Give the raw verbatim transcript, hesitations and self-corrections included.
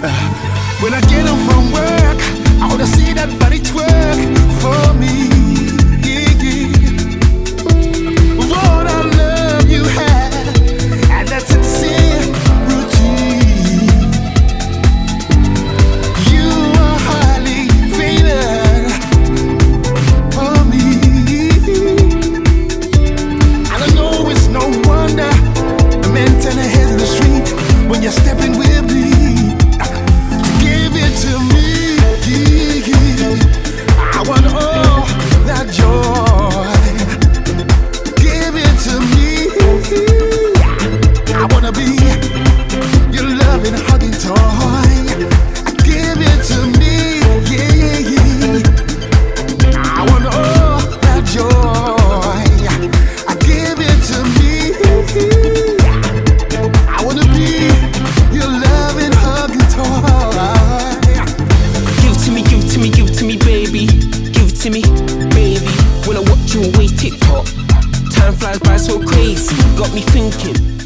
When I get home from work, I wanna see that body twerk for me. Yeah, yeah. What a love you have, and that's sincere routine. You are highly favored for me, and I know it's no wonder the men turn their heads in the street when you're stepping with me. Give it to me. I want all that joy. Give it to me. I wanna be your loving, hugging toy. Give it to me. Yeah, yeah. I want all that joy. Give it to me. I wanna be your loving, hugging toy. Give to me, give to me, give to me, baby. Give to me, baby. When I watch you always TikTok, time flies by so crazy. Got me thinking.